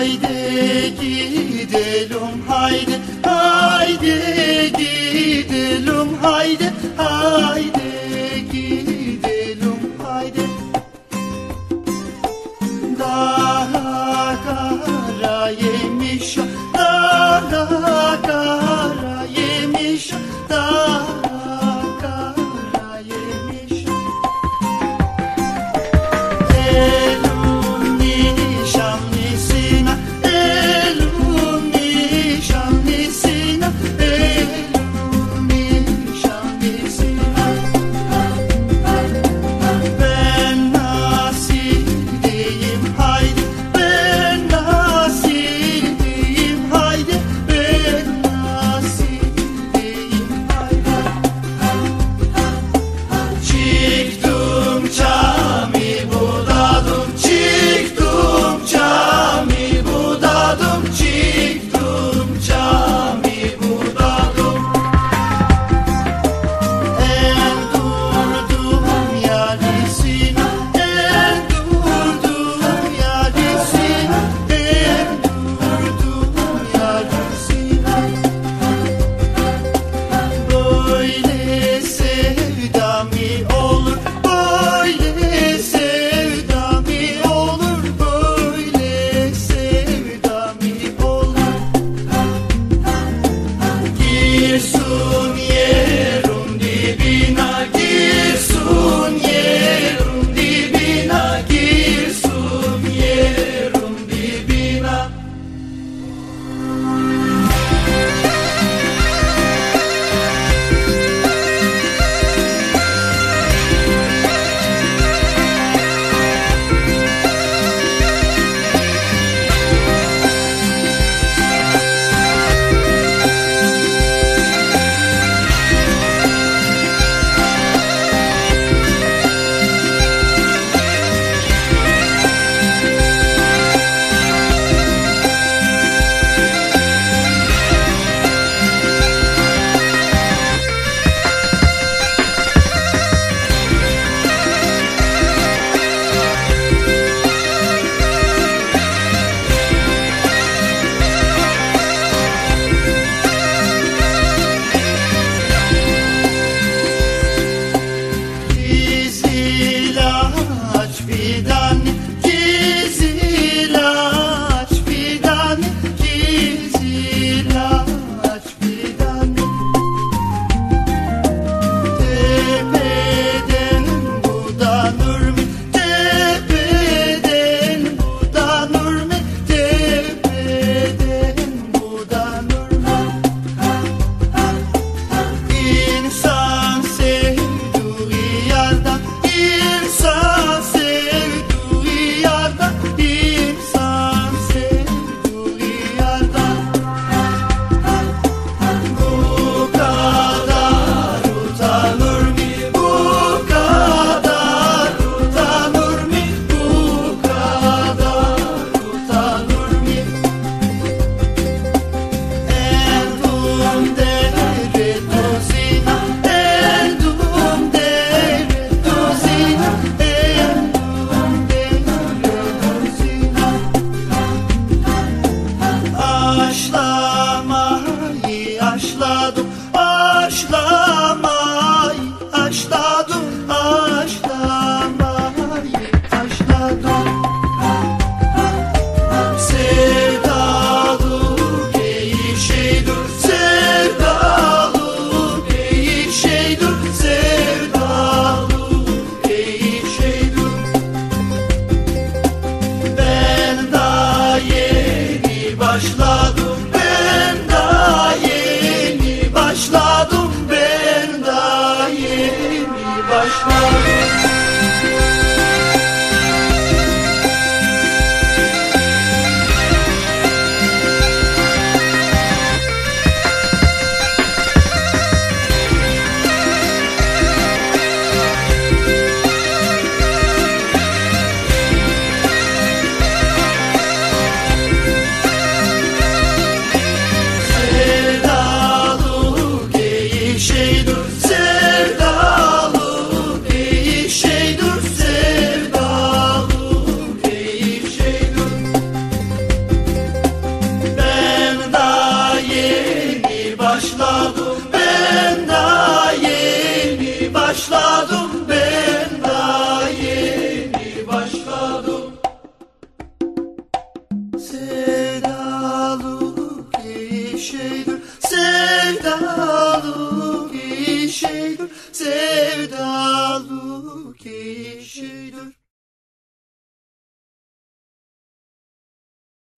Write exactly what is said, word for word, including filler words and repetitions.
Haydi gidelim haydi, haydi gidelim haydi, haydi gidelim haydi. Dağlar kara yemiş, dağlar kara yemiş, dağlar kara yemiş. Elum nişanlısına, elum nişanlısına, elum nişanlısına. Ben nasıl diyeyim haydi, ben nasıl diyeyim haydi, ben nasıl diyeyim haydi. Çıktım cami budadım, çıktım cami budadım, çıktım cami budadım. El durdum yarisine, el durdum yarisine, el durdum yarisine. Böyle sevda mı olur, böyle sevda mı olur, böyle sevda mı olur. Girsun yerin dibine, girsun yerin dibine, girsun yerin dibine. Kizilaç fidan, kizilaç fidan, kizilaç fidan. Tepeden budanır mı, tepeden budanır mı, tepeden budanır mı? İnsan sevdiği yerden, insan sevdiği yerden, insan sevdiği yerden. Bu kadar utanır mı, bu kadar utanır mı, bu kadar utanır mı? Eldum dere tozina, eldum dere tozina, eldum dere tozina. Aşlamayı aşladım, aşlamayı aşladım, aşlamayı aşladım. Sevdalı değil şeydir, sevdalı değil şeydir, sevdalı değil şeydir. Ben daha yeni başladım, ben daha yeni başladım. sevdalık iyi şeydir, sevdalık iyi şeydir.